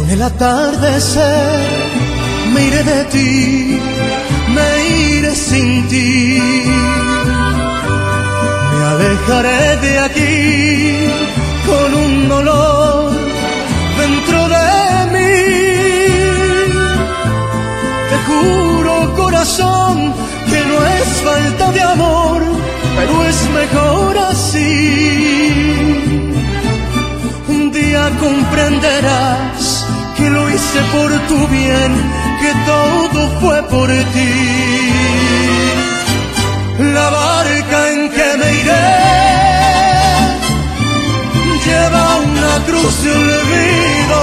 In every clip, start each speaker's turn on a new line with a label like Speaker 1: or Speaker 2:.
Speaker 1: el atardecer me iré de ti, me iré sin ti. Me alejaré de aquí con un dolor dentro de mí. Te juro, corazón, que no es falta de amor, pero es mejor así. Un día comprenderás que lo hice por tu bien, que todo fue por ti. La barca en que me iré lleva una cruz de olvido,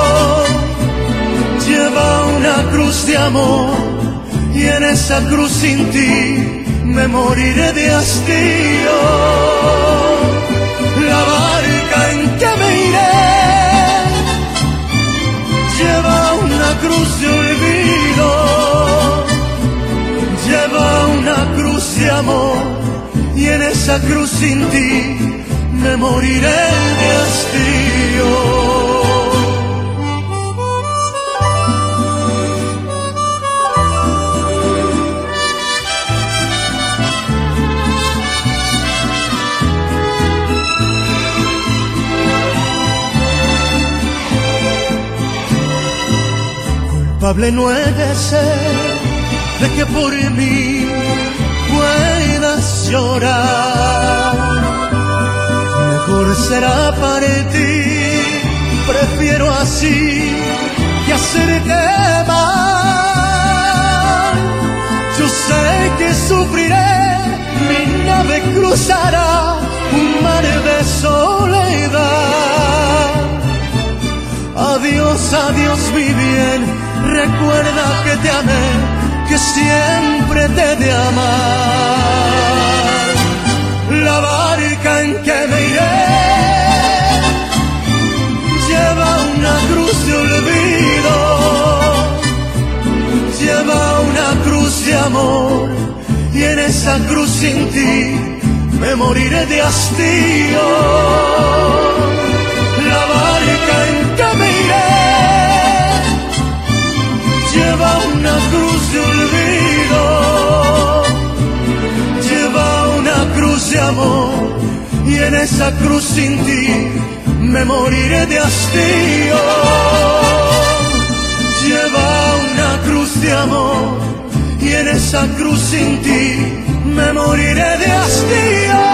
Speaker 1: lleva una cruz de amor, y en esa cruz sin ti me moriré de hastío. La barca en que me iré lleva una cruz de olvido, lleva una cruz de amor, y en esa cruz sin ti me moriré de hastío. Culpable no he de ser de que por mí puedas llorar. Mejor será para ti, prefiero así que hacerte mal. Yo sé que sufriré, mi nave cruzará un mar de soledad. Adiós, adiós mi bien, recuerda que te amé, que siempre te he de amar. La barca en que me iré lleva una cruz de olvido, lleva una cruz de amor, y en esa cruz sin ti me moriré de hastío. La barca en que me iré lleva una cruz de olvido, lleva una cruz de amor, y en esa cruz sin ti me moriré de hastío. Lleva una cruz de amor, y en esa cruz sin ti me moriré de hastío.